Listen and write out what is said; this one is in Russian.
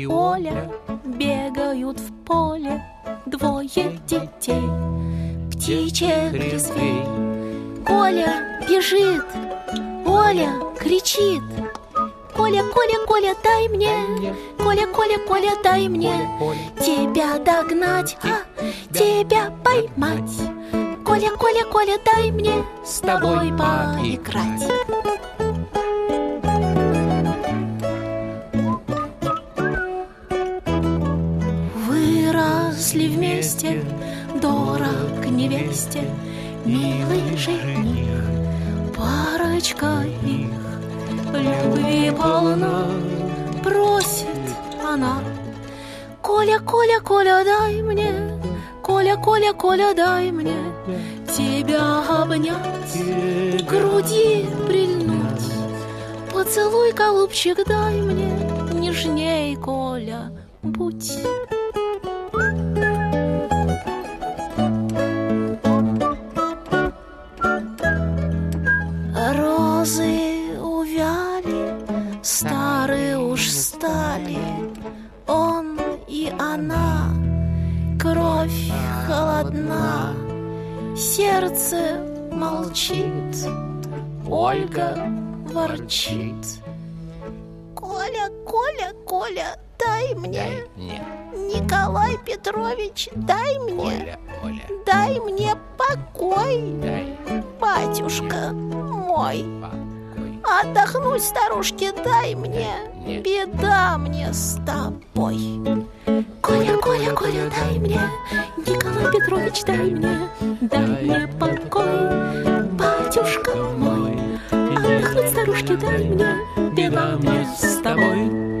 и Оля бегают в поле, двое детей, птичьих резвей. Коля бежит, Оля кричит: Коля, Коля, Коля, дай мне, Коля, Коля, Коля, дай мне тебя догнать, тебя поймать. Коля, Коля, Коля, дай мне с тобой поиграть. Выросли вместе, дорог невесте, милый жених, парочка их любви полна. Просит она: Коля, Коля, Коля, дай мне, Коля, Коля, Коля, дай мне тебя обнять, к груди прильнуть. Поцелуй, голубчик, дай мне, нежней, Коля, будь. Розы увяли, старые уж стали, он и она, кровь холодна, сердце молчит, Ольга ворчит: Коля, Коля, Коля, дай мне, Николай Петрович, дай мне, Оля, дай мне покой, дай батюшка мой. покой. Отдохнуть, старушке, дай мне, Нет. беда мне с тобой. Коля, Коля, Коля, дай мне, Николай Петрович, дай мне покой, батюшка мой. Отдохнуть, старушке, дай мне, беда мне с тобой.